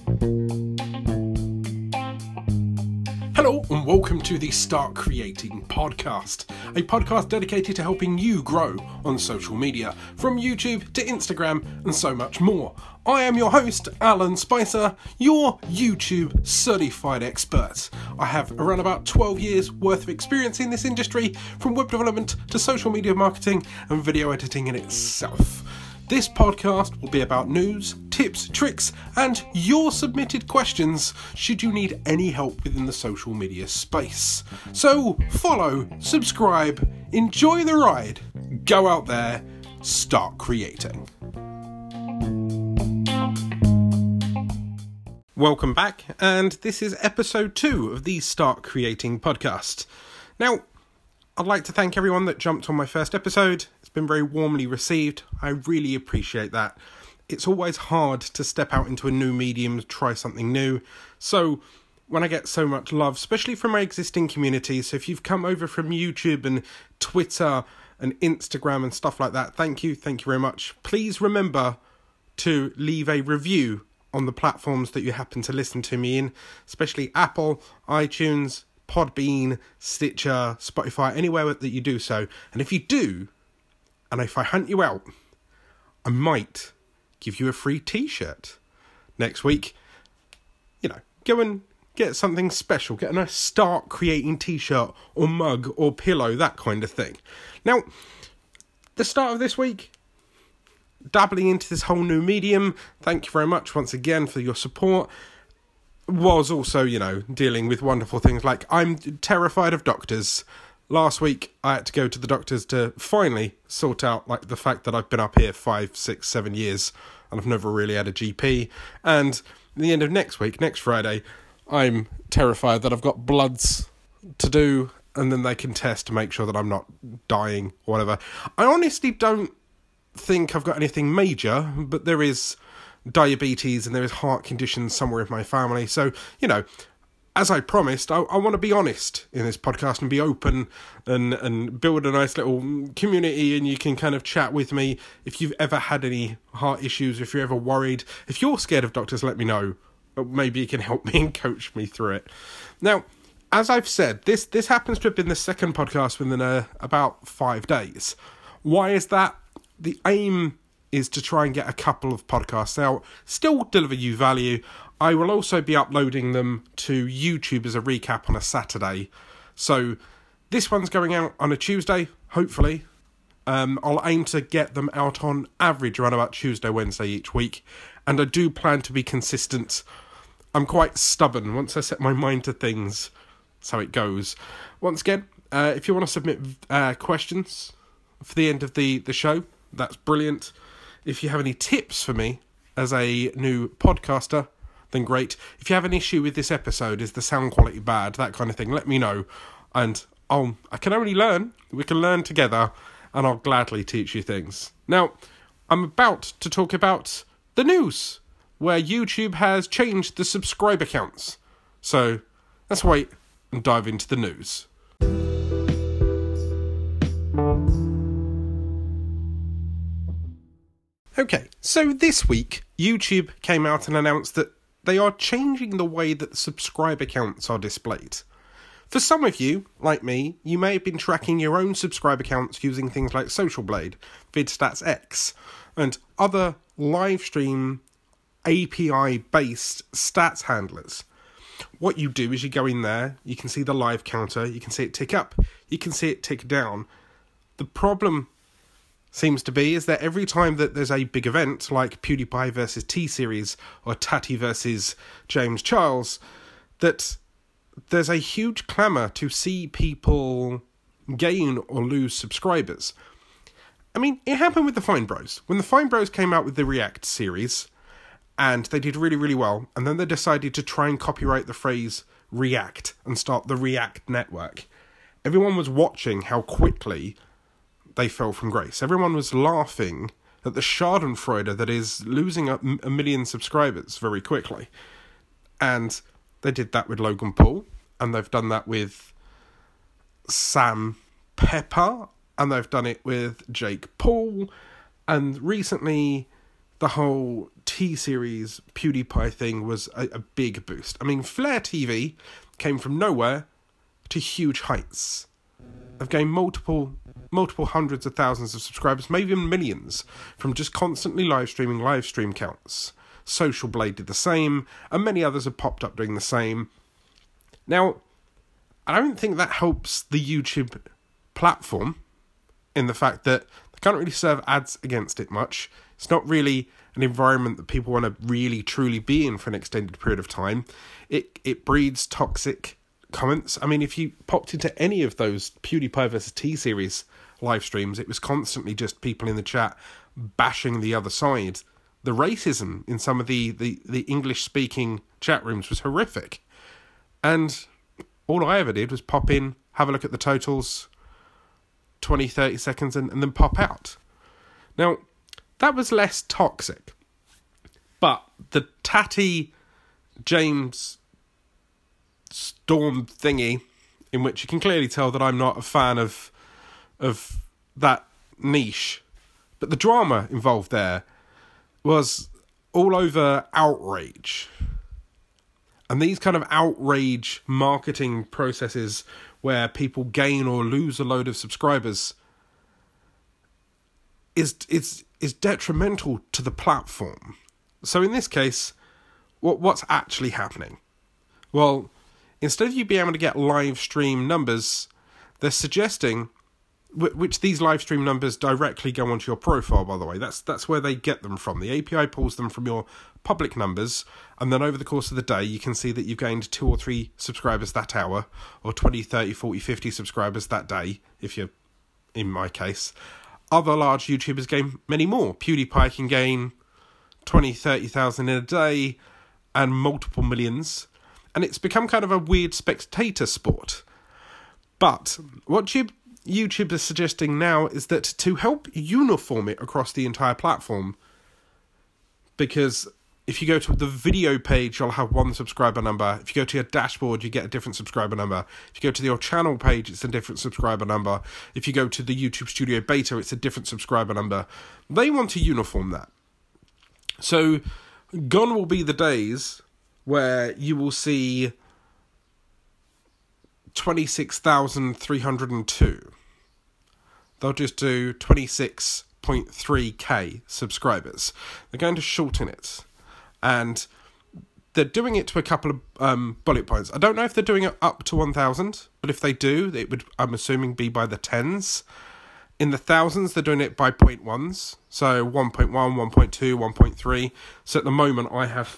Hello and welcome to the Start Creating podcast, a podcast dedicated to helping you grow on social media, from YouTube to Instagram and so much more. I am your host, Alan Spicer, your YouTube certified expert. I have around about 12 years worth of experience in this industry, from web development to social media marketing and video editing in itself. This podcast will be about news, tips, tricks, and your submitted questions should you need any help within the social media space. So follow, subscribe, enjoy the ride, go out there, start creating. Welcome back, and this is episode 2 of the Start Creating podcast. Now, I'd like to thank everyone that jumped on my first episode. It's been very warmly received. I really appreciate that. It's always hard to step out into a new medium, try something new. So when I get so much love, especially from my existing community, so if you've come over from YouTube and Twitter and Instagram and stuff like that, thank you very much. Please remember to leave a review on the platforms that you happen to listen to me in, especially Apple, iTunes, Podbean, Stitcher, Spotify, anywhere that you do so. And if you do, and if I hunt you out, I might give you a free t-shirt next week. You know, go and get something special. Get a Start Creating t-shirt or mug or pillow, that kind of thing. Now, the start of this week, dabbling into this whole new medium. Thank you very much once again for your support. Was also, dealing with wonderful things like I'm terrified of doctors. Last week, I had to go to the doctors to finally sort out the fact that I've been up here 5, 6, 7 years and I've never really had a GP. And at the end of next week, next Friday, I'm terrified that I've got bloods to do and then they can test to make sure that I'm not dying or whatever. I honestly don't think I've got anything major, but there is diabetes and there is heart conditions somewhere in my family. So, as I promised, I want to be honest in this podcast and be open and build a nice little community, and you can kind of chat with me if you've ever had any heart issues, if you're ever worried. If you're scared of doctors, let me know. Maybe you can help me and coach me through it. Now, as I've said, this happens to have been the second podcast within about 5 days. Why is that? The aim is to try and get a couple of podcasts out, still deliver you value. I will also be uploading them to YouTube as a recap on a Saturday. So this one's going out on a Tuesday, hopefully. I'll aim to get them out on average around about Tuesday, Wednesday each week. And I do plan to be consistent. I'm quite stubborn. Once I set my mind to things, that's how it goes. Once again, if you want to submit questions for the end of the show, that's brilliant. If you have any tips for me as a new podcaster, then great. If you have an issue with this episode, is the sound quality bad, that kind of thing, let me know. And I can only learn. We can learn together, and I'll gladly teach you things. Now, I'm about to talk about the news, where YouTube has changed the subscriber counts. So let's wait and dive into the news. Okay, so this week, YouTube came out and announced that they are changing the way that subscriber counts are displayed. For some of you, like me, you may have been tracking your own subscriber counts using things like Social Blade, VidStatsX, and other live stream API-based stats handlers. What you do is you go in there, you can see the live counter, you can see it tick up, you can see it tick down. The problem seems to be is that every time that there's a big event like PewDiePie versus T-Series or Tati versus James Charles, that there's a huge clamour to see people gain or lose subscribers. I mean, it happened with the Fine Bros. When the Fine Bros came out with the React series, and they did really, really well, and then they decided to try and copyright the phrase React and start the React network. Everyone was watching how quickly they fell from grace. Everyone was laughing at the schadenfreude that is losing a million subscribers very quickly. And they did that with Logan Paul, and they've done that with Sam Pepper, and they've done it with Jake Paul, and recently the whole T-Series PewDiePie thing was a big boost. I mean, Flair TV came from nowhere to huge heights. They've gained multiple hundreds of thousands of subscribers, maybe even millions, from just constantly live stream counts. Social Blade did the same, and many others have popped up doing the same. Now, I don't think that helps the YouTube platform in the fact that they can't really serve ads against it much. It's not really an environment that people want to really truly be in for an extended period of time. It breeds toxic comments. I mean, if you popped into any of those PewDiePie versus T-Series live streams, it was constantly just people in the chat bashing the other side. The racism in some of the English-speaking chat rooms was horrific. And all I ever did was pop in, have a look at the totals, 20, 30 seconds, and then pop out. Now, that was less toxic. But the tatty James Storm thingy, in which you can clearly tell that I'm not a fan of that niche, but the drama involved there was all over outrage. And these kind of outrage marketing processes where people gain or lose a load of subscribers is detrimental to the platform. So in this case, what's actually happening? Well, instead of you being able to get live stream numbers, they're suggesting, which these live stream numbers directly go onto your profile, by the way. That's where they get them from. The API pulls them from your public numbers, and then over the course of the day, you can see that you've gained 2 or 3 subscribers that hour, or 20, 30, 40, 50 subscribers that day, if you're, in my case. Other large YouTubers gain many more. PewDiePie can gain 20, 30,000 in a day, and multiple millions. And it's become kind of a weird spectator sport. But what YouTube is suggesting now is that to help uniform it across the entire platform, because if you go to the video page, you'll have one subscriber number. If you go to your dashboard, you get a different subscriber number. If you go to your channel page, it's a different subscriber number. If you go to the YouTube Studio Beta, it's a different subscriber number. They want to uniform that. So gone will be the days where you will see 26,302. They'll just do 26.3k subscribers. They're going to shorten it. And they're doing it to a couple of bullet points. I don't know if they're doing it up to 1,000, but if they do, it would, I'm assuming, be by the tens. In the thousands, they're doing it by 0.1s. So 1.1, 1.2, 1.3. So at the moment, I have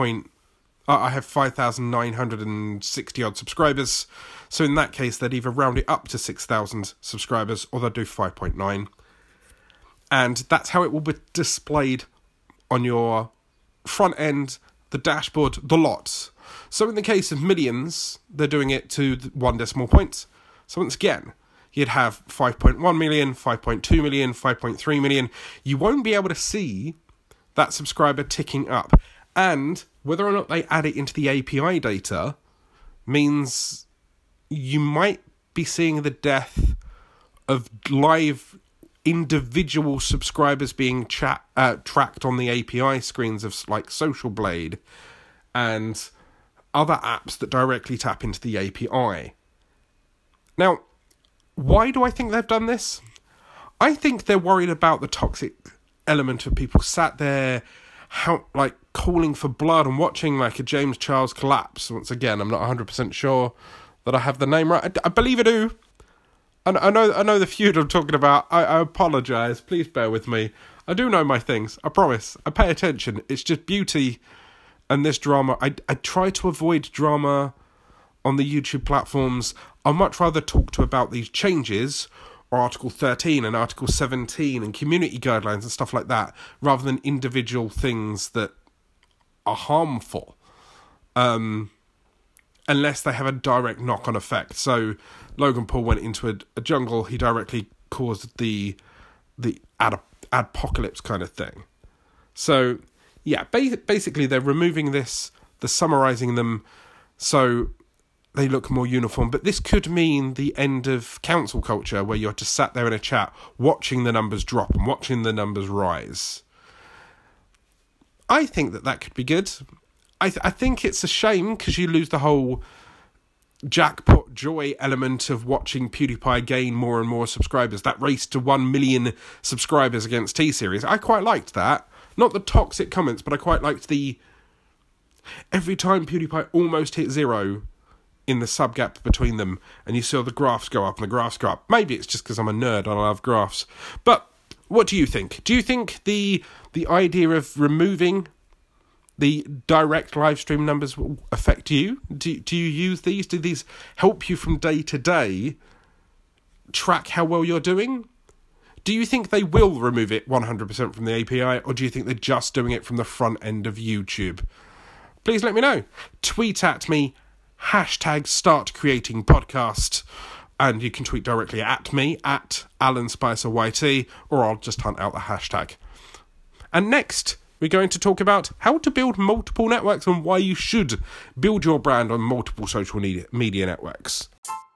5,960 odd subscribers. So in that case, they'd either round it up to 6,000 subscribers, or they'll do 5.9. And that's how it will be displayed on your front end, the dashboard, the lots. So in the case of millions, they're doing it to 1 decimal point. So once again, you'd have 5.1 million, 5.2 million, 5.3 million. You won't be able to see that subscriber ticking up. And whether or not they add it into the API data means you might be seeing the death of live individual subscribers being tracked on the API screens of like Social Blade and other apps that directly tap into the API. Now, why do I think they've done this? I think they're worried about the toxic element of people sat there calling for blood and watching like a James Charles collapse. Once again, I'm not 100% sure that I have the name right. I believe I do. I know the feud I'm talking about. I apologise. Please bear with me. I do know my things. I promise. I pay attention. It's just beauty and this drama. I try to avoid drama on the YouTube platforms. I'd much rather talk about these changes, or Article 13 and Article 17 and community guidelines and stuff like that, rather than individual things that are harmful. Unless they have a direct knock-on effect. So Logan Paul went into a jungle. He directly caused the adpocalypse kind of thing. So yeah, basically they're removing this, they're summarising them so they look more uniform. But this could mean the end of council culture, where you're just sat there in a chat watching the numbers drop and watching the numbers rise. I think that could be good. I think it's a shame because you lose the whole jackpot joy element of watching PewDiePie gain more and more subscribers. That race to 1 million subscribers against T-Series. I quite liked that. Not the toxic comments, but I quite liked the... Every time PewDiePie almost hit 0 in the sub gap between them, and you saw the graphs go up and the graphs go up. Maybe it's just because I'm a nerd and I love graphs. But what do you think? Do you think the idea of removing the direct live stream numbers will affect you? Do you use these? Do these help you from day to day track how well you're doing? Do you think they will remove it 100% from the API, or do you think they're just doing it from the front end of YouTube? Please let me know. Tweet at me, #StartCreatingPodcast, and you can tweet directly at me, at AlanSpicerYT, or I'll just hunt out the hashtag. And next, we're going to talk about how to build multiple networks and why you should build your brand on multiple social media networks.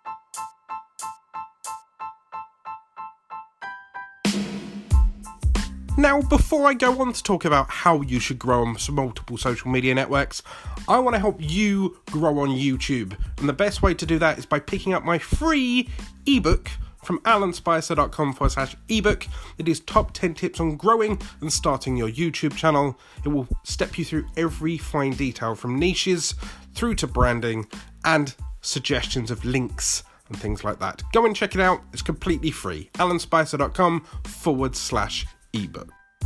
Now, before I go on to talk about how you should grow on multiple social media networks, I want to help you grow on YouTube. And the best way to do that is by picking up my free ebook from alanspicer.com/ebook. It is top 10 tips on growing and starting your YouTube channel. It will step you through every fine detail from niches through to branding and suggestions of links and things like that. Go and check it out. It's completely free. alanspicer.com/ebook.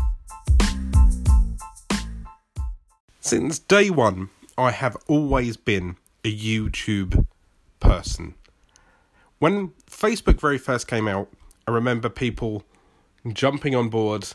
Since day one, I have always been a YouTube person. When Facebook very first came out, I remember people jumping on board.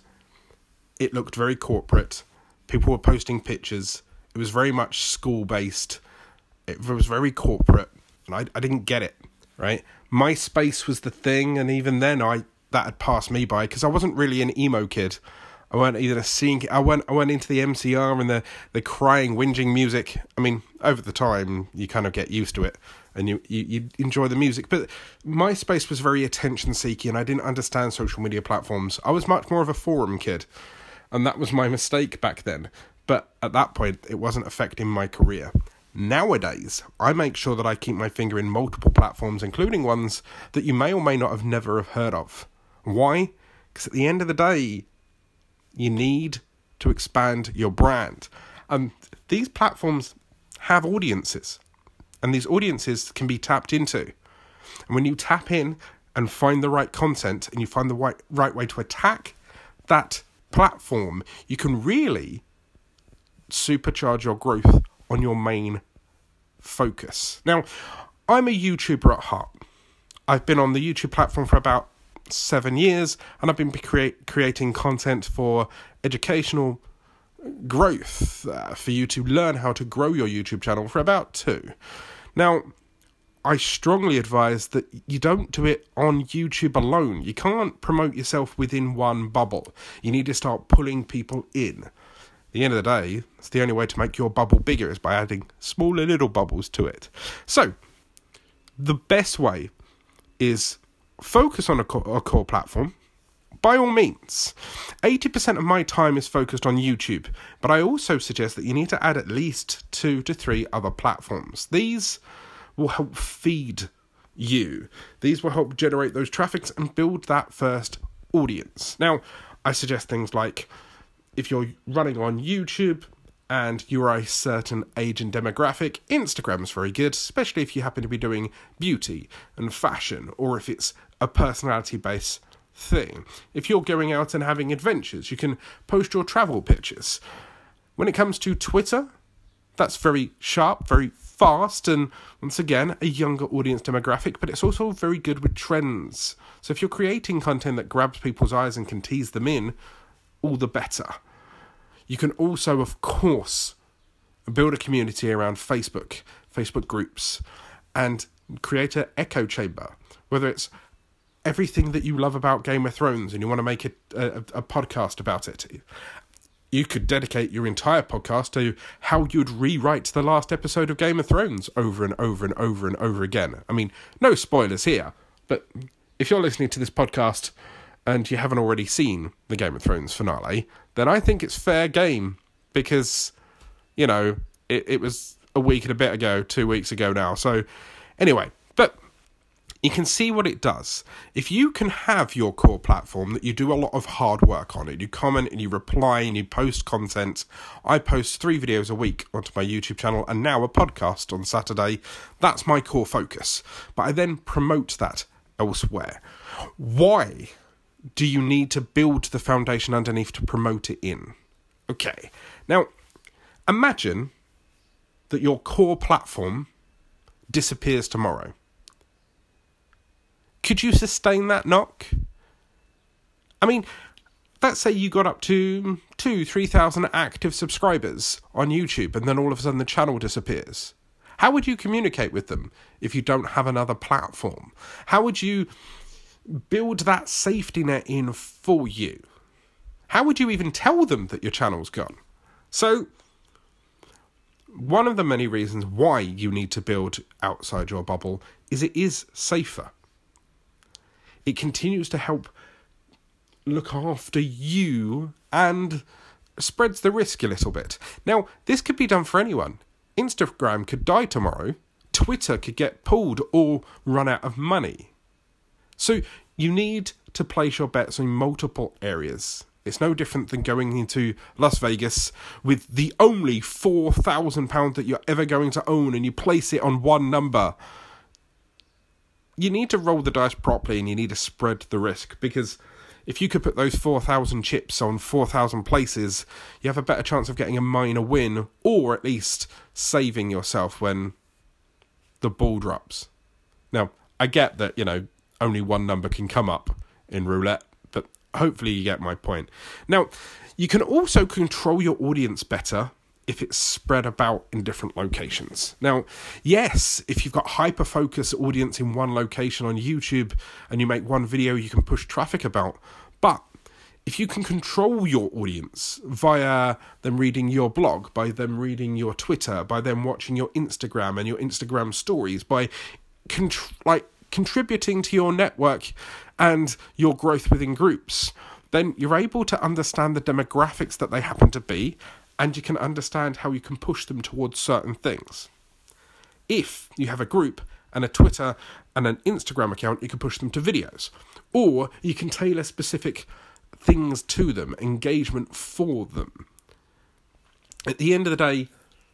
It looked very corporate. People were posting pictures. It was very much school-based. It was very corporate, and I didn't get it, right? MySpace was the thing, and even then, that had passed me by, because I wasn't really an emo kid. I weren't even I went into the MCR and the crying, whinging music. I mean, over the time, you kind of get used to it, and you enjoy the music. But MySpace was very attention-seeking, and I didn't understand social media platforms. I was much more of a forum kid, and that was my mistake back then. But at that point, it wasn't affecting my career. Nowadays, I make sure that I keep my finger in multiple platforms, including ones that you may or may not have never have heard of. Why? Because at the end of the day, you need to expand your brand. These platforms have audiences, and these audiences can be tapped into. And when you tap in and find the right content, and you find the right way to attack that platform, you can really supercharge your growth on your main focus. Now, I'm a YouTuber at heart. I've been on the YouTube platform for about 7 years, and I've been creating content for educational growth, for you to learn how to grow your YouTube channel for about 2. Now, I strongly advise that you don't do it on YouTube alone. You can't promote yourself within one bubble. You need to start pulling people in. At the end of the day, it's the only way to make your bubble bigger is by adding smaller little bubbles to it. So, the best way is focus on a core platform. By all means, 80% of my time is focused on YouTube, but I also suggest that you need to add at least 2 to 3 other platforms. These will help feed you. These will help generate those traffics and build that first audience. Now, I suggest things like, if you're running on YouTube and you're a certain age and demographic, Instagram's very good, especially if you happen to be doing beauty and fashion, or if it's a personality-based thing. If you're going out and having adventures, you can post your travel pictures. When it comes to Twitter, that's very sharp, very fast, and once again, a younger audience demographic, but it's also very good with trends. So if you're creating content that grabs people's eyes and can tease them in, all the better. You can also, of course, build a community around Facebook groups, and create an echo chamber, whether it's everything that you love about Game of Thrones and you want to make a podcast about it. You could dedicate your entire podcast to how you'd rewrite the last episode of Game of Thrones over and over and over and over again. I mean, no spoilers here, but if you're listening to this podcast and you haven't already seen the Game of Thrones finale, then I think it's fair game because, it was a week and a bit ago, 2 weeks ago now. So anyway, but you can see what it does. If you can have your core platform that you do a lot of hard work on it, you comment and you reply and you post content. I post 3 videos a week onto my YouTube channel and now a podcast on Saturday. That's my core focus. But I then promote that elsewhere. Why do you need to build the foundation underneath to promote it in? Okay. Now, imagine that your core platform disappears tomorrow. Could you sustain that knock? I mean, let's say you got up to 2,000-3,000 active subscribers on YouTube and then all of a sudden the channel disappears. How would you communicate with them if you don't have another platform? How would you build that safety net in for you? How would you even tell them that your channel's gone? So, one of the many reasons why you need to build outside your bubble is it is safer. It continues to help look after you and spreads the risk a little bit. Now, this could be done for anyone. Instagram could die tomorrow. Twitter could get pulled or run out of money. So you need to place your bets in multiple areas. It's no different than going into Las Vegas with the only £4,000 that you're ever going to own and you place it on one number. You need to roll the dice properly and you need to spread the risk, because if you could put those 4,000 chips on 4,000 places, you have a better chance of getting a minor win, or at least saving yourself when the ball drops. Now, I get that, only one number can come up in roulette, but hopefully you get my point. Now, you can also control your audience better if it's spread about in different locations. Now, yes, if you've got hyper-focus audience in one location on YouTube and you make one video, you can push traffic about. But if you can control your audience via them reading your blog, by them reading your Twitter, by them watching your Instagram and your Instagram stories, by contributing to your network and your growth within groups, then you're able to understand the demographics that they happen to be, and you can understand how you can push them towards certain things. If you have a group and a Twitter and an Instagram account, you can push them to videos. Or you can tailor specific things to them, engagement for them. At the end of the day,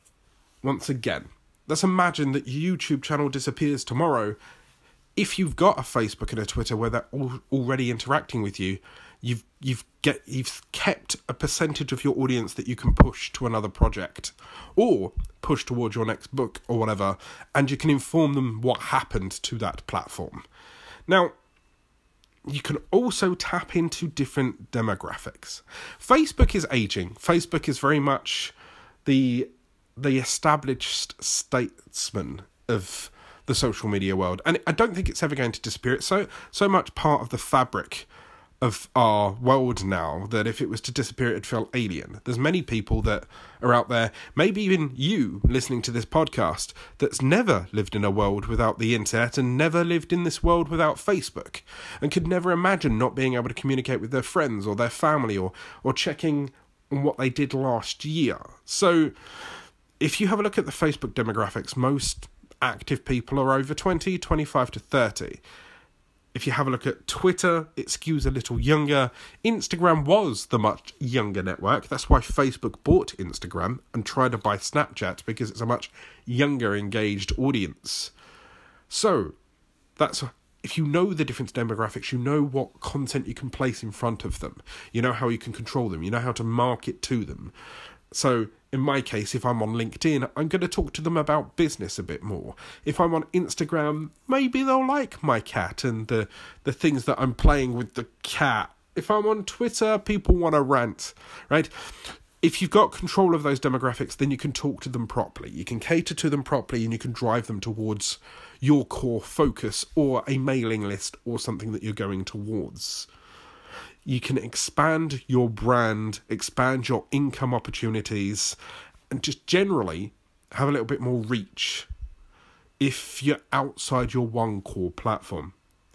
once again, let's imagine that your YouTube channel disappears tomorrow. If you've got a Facebook and a Twitter where they're already interacting with you, you've kept a percentage of your audience that you can push to another project or push towards your next book or whatever, and you can inform them what happened to that platform. Now, you can also tap into different demographics. Facebook is aging. Facebook is very much the established statesman of the social media world, and I don't think it's ever going to disappear. It's so much part of the fabric of our world now that if it was to disappear, it'd feel alien. There's many people that are out there, maybe even you listening to this podcast, that's never lived in a world without the internet and never lived in this world without Facebook, and could never imagine not being able to communicate with their friends or their family or checking on what they did last year. So if you have a look at the Facebook demographics, most active people are over 20, 25 to 30. If you have a look at Twitter, it skews a little younger. Instagram was the much younger network. That's why Facebook bought Instagram and tried to buy Snapchat, because it's a much younger, engaged audience. So, if you know the different demographics, you know what content you can place in front of them. You know how you can control them. You know how to market to them. So, in my case, if I'm on LinkedIn, I'm going to talk to them about business a bit more. If I'm on Instagram, maybe they'll like my cat and the things that I'm playing with the cat. If I'm on Twitter, people want to rant, right? If you've got control of those demographics, then you can talk to them properly. You can cater to them properly, and you can drive them towards your core focus or a mailing list or something that you're going towards. You can expand your brand, expand your income opportunities, and just generally have a little bit more reach if you're outside your one core platform.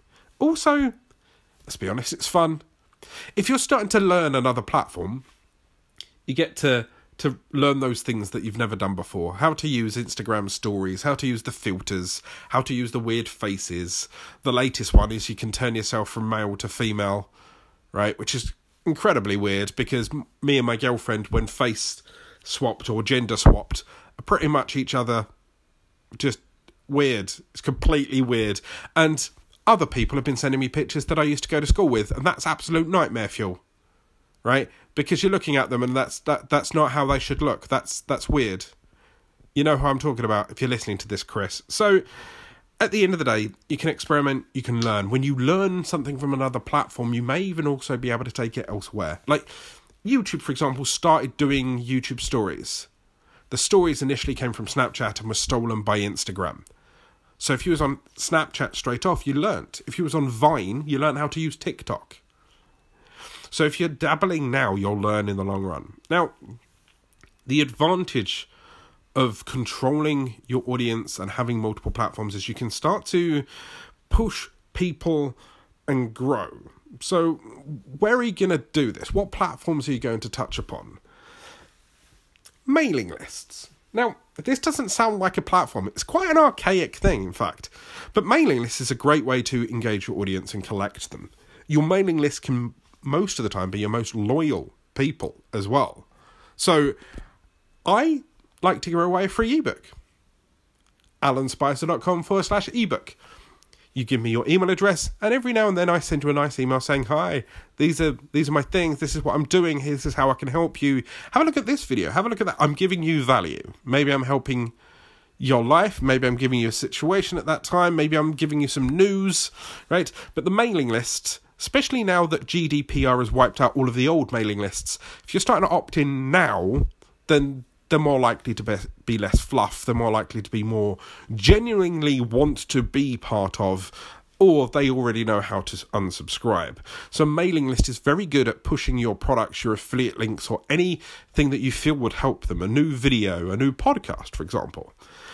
Also, let's be honest, it's fun. If you're starting to learn another platform, you get to to learn those things that you've never done before. How to use Instagram stories, how to use the filters, how to use the weird faces. The latest one is you can turn yourself from male to female, right? Which is incredibly weird because me and my girlfriend, when face swapped or gender swapped, are pretty much each other. Just weird. It's completely weird. And other people have been sending me pictures that I used to go to school with, and that's absolute nightmare fuel, right? Because you're looking at them and that's not how they should look. That's weird. You know who I'm talking about if you're listening to this, Chris. So at the end of the day, you can experiment, you can learn. When you learn something from another platform, you may even also be able to take it elsewhere. Like YouTube, for example, started doing YouTube stories. The stories initially came from Snapchat and were stolen by Instagram. So if you was on Snapchat straight off, you learnt. If you was on Vine, you learnt how to use TikTok. So if you're dabbling now, you'll learn in the long run. Now, the advantage of controlling your audience and having multiple platforms is you can start to push people and grow. So where are you going to do this? What platforms are you going to touch upon? Mailing lists. Now, this doesn't sound like a platform. It's quite an archaic thing, in fact. But mailing lists is a great way to engage your audience and collect them. Your mailing list can most of the time be your most loyal people as well. So I like to give away a free ebook. alanspicer.com/ebook. You give me your email address, and every now and then I send you a nice email saying, hi, these are my things, this is what I'm doing, this is how I can help you. Have a look at this video, have a look at that. I'm giving you value. Maybe I'm helping your life, maybe I'm giving you a situation at that time, maybe I'm giving you some news, right? But the mailing list, especially now that GDPR has wiped out all of the old mailing lists, if you're starting to opt in now, then they're more likely to be less fluff, they're more likely to be more genuinely want to be part of, or they already know how to unsubscribe. So mailing list is very good at pushing your products, your affiliate links, or anything that you feel would help them. A new video, a new podcast, for example.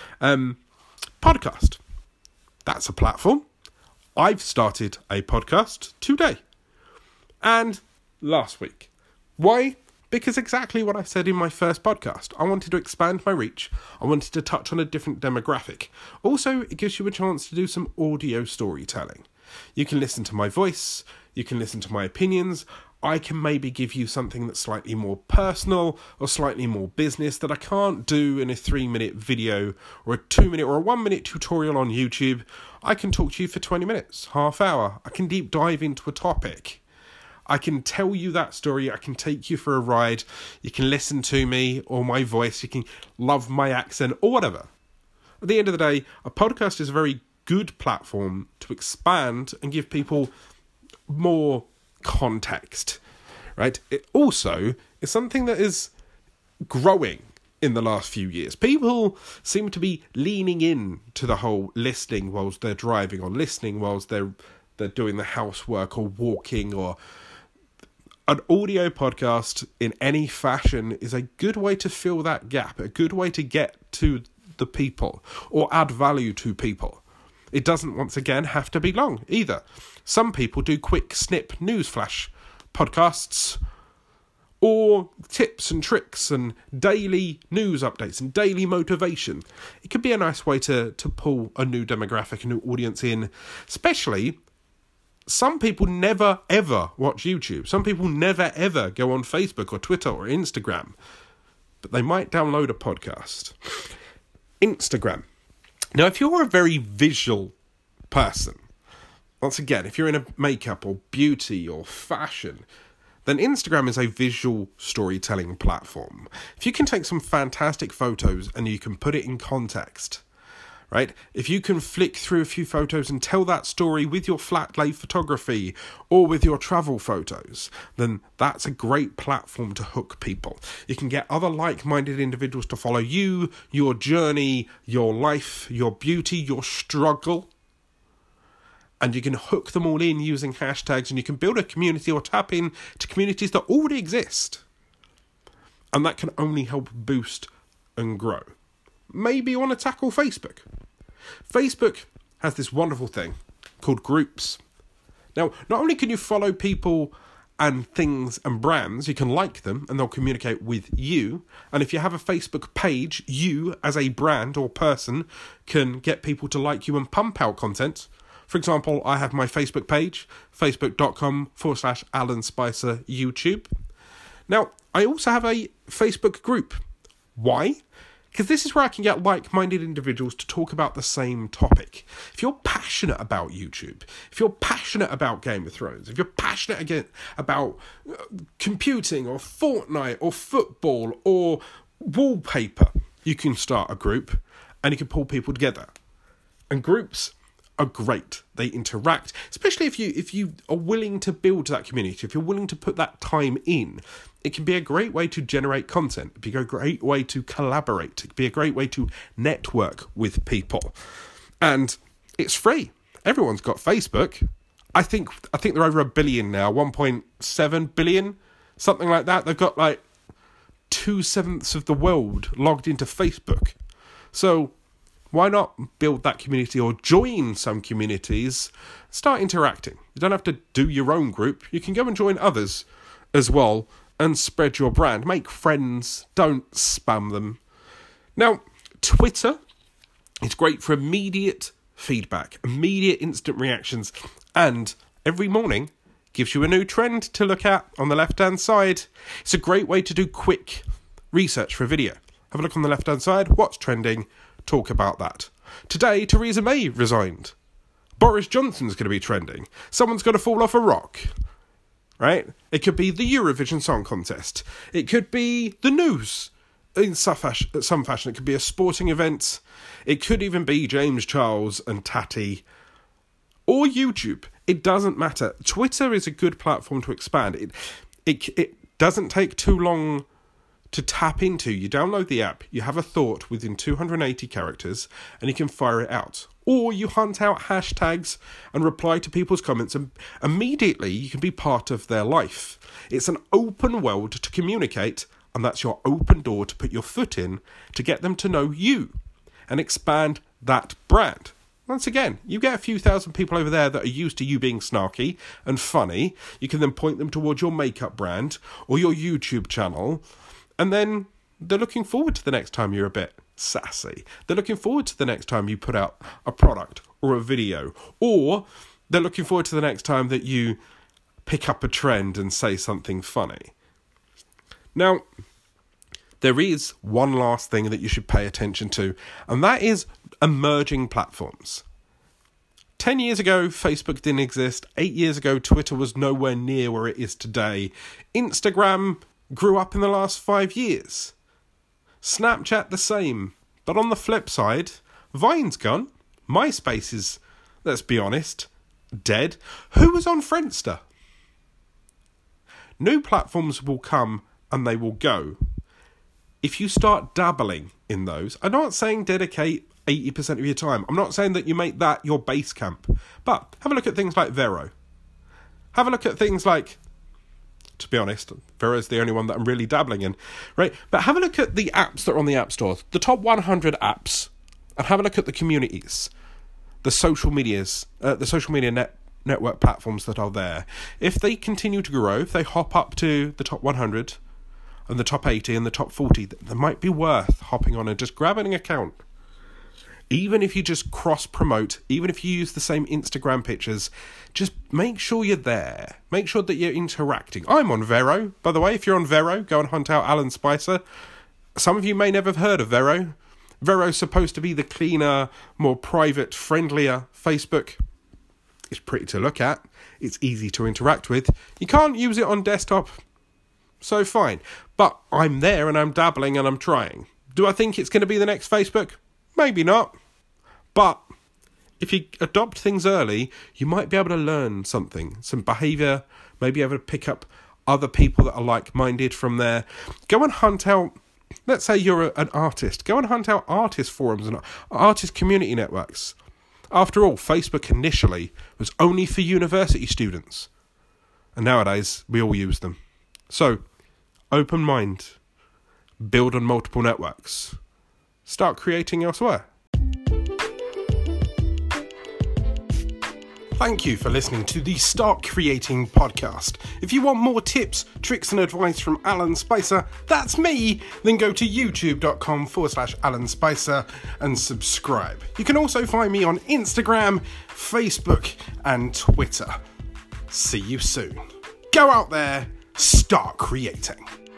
Podcast. That's a platform. I've started a podcast today. And last week. Why? Because exactly what I said in my first podcast. I wanted to expand my reach. I wanted to touch on a different demographic. Also, it gives you a chance to do some audio storytelling. You can listen to my voice. You can listen to my opinions. I can maybe give you something that's slightly more personal or slightly more business that I can't do in a 3-minute video or a 2-minute or a 1-minute tutorial on YouTube. I can talk to you for 20 minutes, half hour. I can deep dive into a topic. I can tell you that story. I can take you for a ride. You can listen to me or my voice. You can love my accent or whatever. At the end of the day, a podcast is a very good platform to expand and give people more context, right? It also is something that is growing in the last few years. People seem to be leaning in to the whole listening whilst they're driving, or listening whilst they're doing the housework or walking, or an audio podcast in any fashion is a good way to fill that gap, a good way to get to the people or add value to people. It doesn't, once again, have to be long either. Some people do quick snip newsflash podcasts or tips and tricks and daily news updates and daily motivation. It could be a nice way to pull a new demographic, a new audience in, especially some people never ever watch YouTube. Some people never ever go on Facebook or Twitter or Instagram, but they might download a podcast. Instagram. Now, if you're a very visual person, once again, if you're in a makeup or beauty or fashion, then Instagram is a visual storytelling platform. If you can take some fantastic photos and you can put it in context, right? If you can flick through a few photos and tell that story with your flat lay photography or with your travel photos, then that's a great platform to hook people. You can get other like-minded individuals to follow you, your journey, your life, your beauty, your struggle. And you can hook them all in using hashtags, and you can build a community or tap in to communities that already exist. And that can only help boost and grow. Maybe you want to tackle Facebook. Facebook has this wonderful thing called groups. Now, not only can you follow people and things and brands, you can like them and they'll communicate with you. And if you have a Facebook page, you as a brand or person can get people to like you and pump out content. For example, I have my Facebook page, facebook.com/Alan Spicer YouTube. Now, I also have a Facebook group. Why? Because this is where I can get like-minded individuals to talk about the same topic. If you're passionate about YouTube, if you're passionate about Game of Thrones, if you're passionate again about computing or Fortnite or football or wallpaper, you can start a group and you can pull people together. And groups are great. They interact, especially if you are willing to build that community, if you're willing to put that time in. It can be a great way to generate content. It can be a great way to collaborate. It can be a great way to network with people. And it's free. Everyone's got Facebook. I think they're over 1 billion now, 1.7 billion, something like that. They've got like 2/7 of the world logged into Facebook. So why not build that community or join some communities, start interacting. You don't have to do your own group. You can go and join others as well and spread your brand. Make friends, don't spam them. Now, Twitter is great for immediate feedback, immediate instant reactions, and every morning gives you a new trend to look at on the left-hand side. It's a great way to do quick research for a video. Have a look on the left-hand side, what's trending, talk about that. Today, Theresa May resigned. Boris Johnson's going to be trending. Someone's going to fall off a rock. Right? It could be the Eurovision Song Contest. It could be the news in some fashion. It could be a sporting event. It could even be James Charles and Tati. Or YouTube. It doesn't matter. Twitter is a good platform to expand. It doesn't take too long to tap into. You download the app, you have a thought within 280 characters, and you can fire it out. Or you hunt out hashtags and reply to people's comments, and immediately you can be part of their life. It's an open world to communicate, and that's your open door to put your foot in to get them to know you and expand that brand. Once again, you get a few thousand people over there that are used to you being snarky and funny. You can then point them towards your makeup brand or your YouTube channel. And then they're looking forward to the next time you're a bit sassy. They're looking forward to the next time you put out a product or a video. Or they're looking forward to the next time that you pick up a trend and say something funny. Now, there is one last thing that you should pay attention to, and that is emerging platforms. 10 years ago, Facebook didn't exist. 8 years ago, Twitter was nowhere near where it is today. Instagram grew up in the last 5 years. Snapchat the same. But on the flip side, Vine's gone. MySpace is, let's be honest, dead. Who was on Friendster? New platforms will come and they will go. If you start dabbling in those, I'm not saying dedicate 80% of your time. I'm not saying that you make that your base camp. But have a look at things like Vero. Have a look at things like, to be honest, Vero's the only one that I'm really dabbling in, right? But have a look at the apps that are on the App Store, the top 100 apps, and have a look at the communities, the social medias, network platforms that are there. If they continue to grow, if they hop up to the top 100 and the top 80 and the top 40, they might be worth hopping on and just grabbing an account. Even if you just cross-promote, even if you use the same Instagram pictures, just make sure you're there. Make sure that you're interacting. I'm on Vero, by the way. If you're on Vero, go and hunt out Alan Spicer. Some of you may never have heard of Vero. Vero's supposed to be the cleaner, more private, friendlier Facebook. It's pretty to look at. It's easy to interact with. You can't use it on desktop, so fine. But I'm there and I'm dabbling and I'm trying. Do I think it's going to be the next Facebook? Maybe not. But if you adopt things early, you might be able to learn something, some behaviour, maybe able to pick up other people that are like-minded from there. Go and hunt out, let's say you're an artist, go and hunt out artist forums and artist community networks. After all, Facebook initially was only for university students. And nowadays, we all use them. So, open mind. Build on multiple networks. Start creating elsewhere. Thank you for listening to the Start Creating podcast. If you want more tips, tricks and advice from Alan Spicer, that's me, then go to youtube.com/Alan Spicer and subscribe. You can also find me on Instagram, Facebook and Twitter. See you soon. Go out there, start creating.